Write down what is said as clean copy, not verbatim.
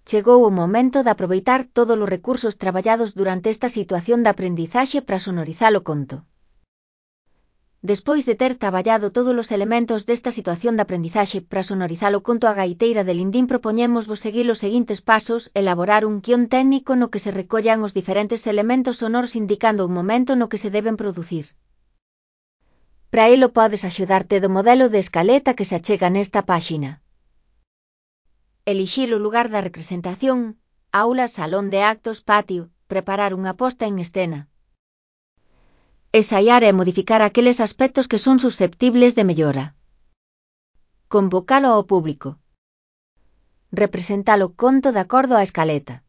Chegou o momento de aproveitar todos os recursos traballados durante esta situación de aprendizaxe para sonorizar o conto. Despois de ter traballado todos os elementos desta situación de aprendizaxe para sonorizar o conto A gaiteira de Lindín, propoñémosvos seguir os seguintes pasos: elaborar un guión técnico no que se recollan os diferentes elementos sonoros indicando o momento no que se deben producir. Para elo podes axudarte do modelo de escaleta que se achega nesta páxina. Elixir o lugar da representación, aula, salón de actos, patio, preparar unha posta en escena. Ensaiar e modificar aqueles aspectos que son susceptibles de mellora. Convocalo ao público. Representar o conto de acordo á escaleta.